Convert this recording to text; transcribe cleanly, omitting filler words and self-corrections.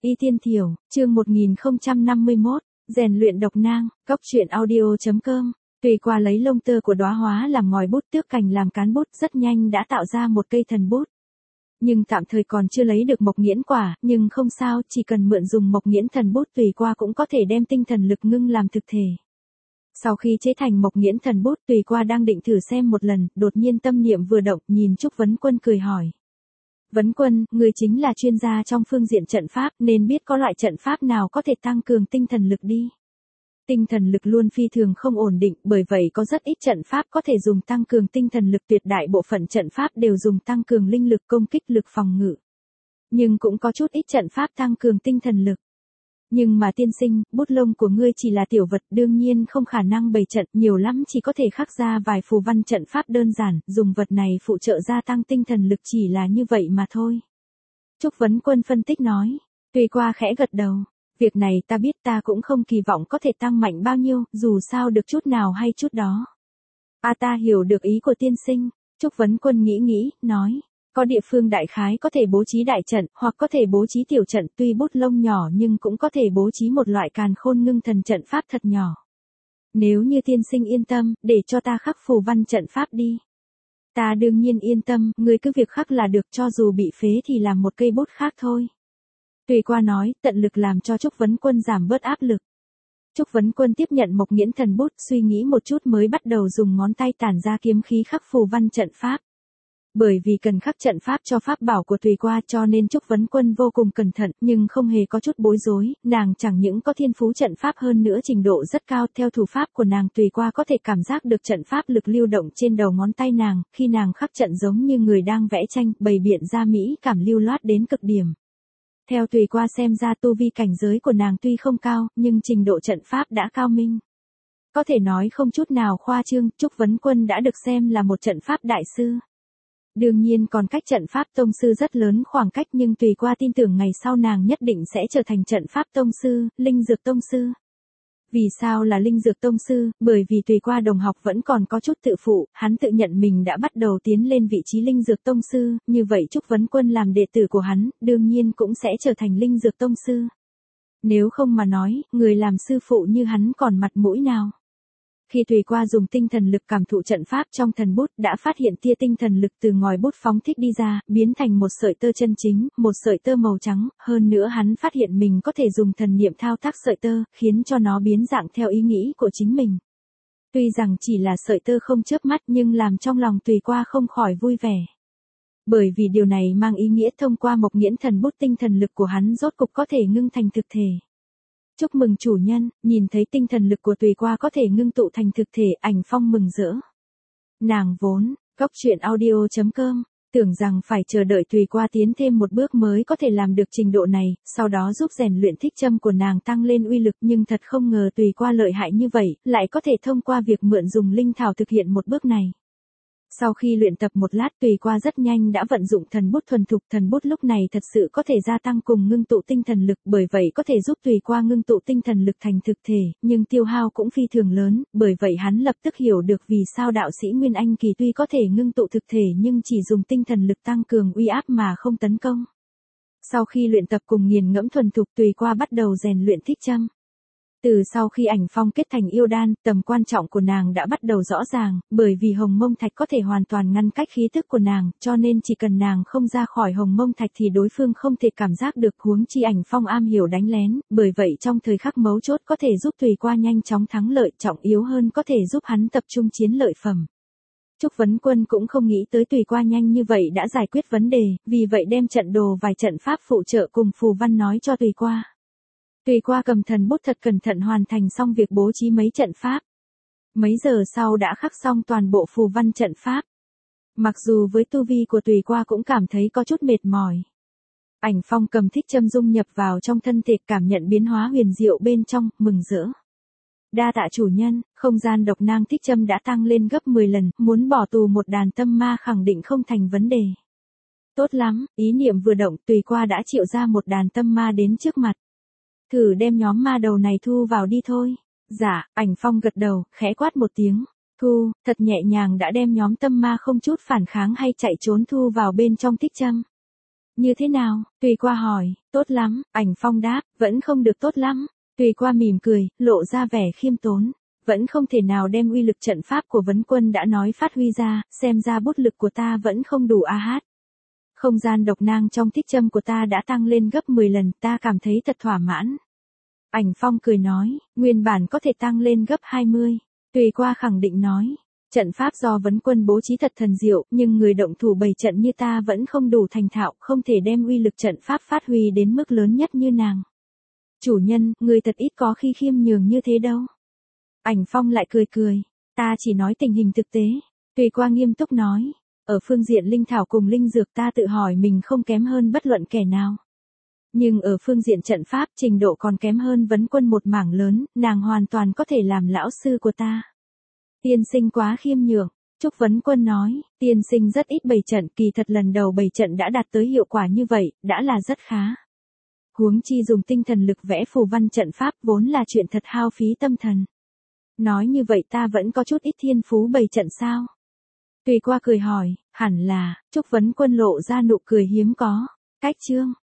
Y Tiên Thiểu, chương 1051, rèn luyện độc nang, cốc truyện audio.com. Tùy qua lấy lông tơ của đóa hóa làm ngòi bút, tước cành làm cán bút, rất nhanh đã tạo ra một cây thần bút. Nhưng tạm thời còn chưa lấy được mộc nghiễn quả, nhưng không sao, chỉ cần mượn dùng mộc nghiễn thần bút Tùy qua cũng có thể đem tinh thần lực ngưng làm thực thể. Sau khi chế thành mộc nghiễn thần bút, Tùy qua đang định thử xem một lần, đột nhiên tâm niệm vừa động, nhìn Trúc Vấn Quân cười hỏi. Vấn Quân, người chính là chuyên gia trong phương diện trận pháp, nên biết có loại trận pháp nào có thể tăng cường tinh thần lực đi. Tinh thần lực luôn phi thường không ổn định, bởi vậy có rất ít trận pháp có thể dùng tăng cường tinh thần lực, tuyệt đại bộ phận trận pháp đều dùng tăng cường linh lực, công kích lực, phòng ngự. Nhưng cũng có chút ít trận pháp tăng cường tinh thần lực. Nhưng mà tiên sinh, bút lông của ngươi chỉ là tiểu vật, đương nhiên không khả năng bày trận, nhiều lắm chỉ có thể khắc ra vài phù văn trận pháp đơn giản, dùng vật này phụ trợ gia tăng tinh thần lực, chỉ là như vậy mà thôi. Trúc Vấn Quân phân tích nói. Tùy qua khẽ gật đầu. Việc này ta biết, ta cũng không kỳ vọng có thể tăng mạnh bao nhiêu, dù sao được chút nào hay chút đó. Ta hiểu được ý của tiên sinh. Trúc Vấn Quân nghĩ, nói. Có địa phương đại khái có thể bố trí đại trận, hoặc có thể bố trí tiểu trận, tuy bút lông nhỏ nhưng cũng có thể bố trí một loại càn khôn ngưng thần trận pháp thật nhỏ. Nếu như tiên sinh yên tâm, để cho ta khắc phù văn trận pháp đi. Ta đương nhiên yên tâm, ngươi cứ việc khắc là được, cho dù bị phế thì làm một cây bút khác thôi. Tùy qua nói, tận lực làm cho Trúc Vấn Quân giảm bớt áp lực. Trúc Vấn Quân tiếp nhận mộc nghiễn thần bút, suy nghĩ một chút mới bắt đầu dùng ngón tay tản ra kiếm khí khắc phù văn trận pháp. Bởi vì cần khắc trận pháp cho pháp bảo của Tùy qua cho nên Trúc Vấn Quân vô cùng cẩn thận, nhưng không hề có chút bối rối, nàng chẳng những có thiên phú trận pháp hơn nữa trình độ rất cao, theo thủ pháp của nàng Tùy qua có thể cảm giác được trận pháp lực lưu động trên đầu ngón tay nàng, khi nàng khắc trận giống như người đang vẽ tranh, bày biện ra mỹ cảm lưu loát đến cực điểm. Theo Tùy qua xem ra tu vi cảnh giới của nàng tuy không cao, nhưng trình độ trận pháp đã cao minh. Có thể nói không chút nào khoa trương, Trúc Vấn Quân đã được xem là một trận pháp đại sư. Đương nhiên còn cách trận pháp tông sư rất lớn khoảng cách, nhưng Tùy qua tin tưởng ngày sau nàng nhất định sẽ trở thành trận pháp tông sư, linh dược tông sư. Vì sao là linh dược tông sư? Bởi vì Tùy qua đồng học vẫn còn có chút tự phụ, hắn tự nhận mình đã bắt đầu tiến lên vị trí linh dược tông sư, như vậy Trúc Vấn Quân làm đệ tử của hắn, đương nhiên cũng sẽ trở thành linh dược tông sư. Nếu không mà nói, người làm sư phụ như hắn còn mặt mũi nào? Khi Tùy qua dùng tinh thần lực cảm thụ trận pháp trong thần bút, đã phát hiện tia tinh thần lực từ ngòi bút phóng thích đi ra, biến thành một sợi tơ chân chính, một sợi tơ màu trắng, hơn nữa hắn phát hiện mình có thể dùng thần niệm thao tác sợi tơ, khiến cho nó biến dạng theo ý nghĩ của chính mình. Tuy rằng chỉ là sợi tơ không chớp mắt nhưng làm trong lòng Tùy qua không khỏi vui vẻ. Bởi vì điều này mang ý nghĩa thông qua mộc nghiễn thần bút tinh thần lực của hắn rốt cục có thể ngưng thành thực thể. Chúc mừng chủ nhân, nhìn thấy tinh thần lực của Tùy qua có thể ngưng tụ thành thực thể, Ảnh Phong mừng rỡ. Nàng vốn, cốc truyện audio.com, tưởng rằng phải chờ đợi Tùy qua tiến thêm một bước mới có thể làm được trình độ này, sau đó giúp rèn luyện thích châm của nàng tăng lên uy lực, nhưng thật không ngờ Tùy qua lợi hại như vậy, lại có thể thông qua việc mượn dùng linh thảo thực hiện một bước này. Sau khi luyện tập một lát Tùy qua rất nhanh đã vận dụng thần bút thuần thục, thần bút lúc này thật sự có thể gia tăng cùng ngưng tụ tinh thần lực, bởi vậy có thể giúp Tùy qua ngưng tụ tinh thần lực thành thực thể, nhưng tiêu hao cũng phi thường lớn, bởi vậy hắn lập tức hiểu được vì sao đạo sĩ Nguyên Anh Kỳ tuy có thể ngưng tụ thực thể nhưng chỉ dùng tinh thần lực tăng cường uy áp mà không tấn công. Sau khi luyện tập cùng nghiền ngẫm thuần thục Tùy qua bắt đầu rèn luyện thích châm. Từ sau khi Ảnh Phong kết thành yêu đan, tầm quan trọng của nàng đã bắt đầu rõ ràng, bởi vì hồng mông thạch có thể hoàn toàn ngăn cách khí thức của nàng, cho nên chỉ cần nàng không ra khỏi hồng mông thạch thì đối phương không thể cảm giác được, huống chi Ảnh Phong am hiểu đánh lén, bởi vậy trong thời khắc mấu chốt có thể giúp Tùy qua nhanh chóng thắng lợi, trọng yếu hơn có thể giúp hắn tập trung chiến lợi phẩm. Trúc Vấn Quân cũng không nghĩ tới Tùy qua nhanh như vậy đã giải quyết vấn đề, vì vậy đem trận đồ vài trận pháp phụ trợ cùng phù văn nói cho Tùy qua. Tùy qua cầm thần bút thật cẩn thận hoàn thành xong việc bố trí mấy trận pháp. Mấy giờ sau đã khắc xong toàn bộ phù văn trận pháp. Mặc dù với tu vi của Tùy qua cũng cảm thấy có chút mệt mỏi. Ảnh Phong cầm thích châm dung nhập vào trong thân thể, cảm nhận biến hóa huyền diệu bên trong, mừng rỡ. Đa tạ chủ nhân, không gian độc nang thích châm đã tăng lên gấp 10 lần, muốn bỏ tù một đàn tâm ma khẳng định không thành vấn đề. Tốt lắm, ý niệm vừa động Tùy qua đã triệu ra một đàn tâm ma đến trước mặt. Thử đem nhóm ma đầu này thu vào đi thôi. Dạ, Ảnh Phong gật đầu, khẽ quát một tiếng. Thu, thật nhẹ nhàng đã đem nhóm tâm ma không chút phản kháng hay chạy trốn thu vào bên trong thích châm. Như thế nào? Tùy Qua hỏi. Tốt lắm, Ảnh Phong đáp, vẫn không được tốt lắm. Tùy Qua mỉm cười, lộ ra vẻ khiêm tốn. Vẫn không thể nào đem uy lực trận pháp của Vấn Quân đã nói phát huy ra, xem ra bút lực của ta vẫn không đủ a hát. Không gian độc nang trong tích châm của ta đã tăng lên gấp 10 lần, ta cảm thấy thật thỏa mãn. Ảnh Phong cười nói, nguyên bản có thể tăng lên gấp 20. Tùy Qua khẳng định nói, trận pháp do Vấn Quân bố trí thật thần diệu, nhưng người động thủ bày trận như ta vẫn không đủ thành thạo, không thể đem uy lực trận pháp phát huy đến mức lớn nhất như nàng. Chủ nhân, người thật ít có khi khiêm nhường như thế đâu. Ảnh Phong lại cười cười, ta chỉ nói tình hình thực tế. Tùy Qua nghiêm túc nói, ở phương diện linh thảo cùng linh dược ta tự hỏi mình không kém hơn bất luận kẻ nào. Nhưng ở phương diện trận pháp trình độ còn kém hơn Vấn Quân một mảng lớn, nàng hoàn toàn có thể làm lão sư của ta. Tiên sinh quá khiêm nhường. Trúc Vấn Quân nói, tiên sinh rất ít bày trận, kỳ thật lần đầu bày trận đã đạt tới hiệu quả như vậy, đã là rất khá. Huống chi dùng tinh thần lực vẽ phù văn trận pháp vốn là chuyện thật hao phí tâm thần. Nói như vậy ta vẫn có chút ít thiên phú bày trận sao? Tùy Qua cười hỏi, hẳn là. Trúc Vấn Quân lộ ra nụ cười hiếm có. Cách chương.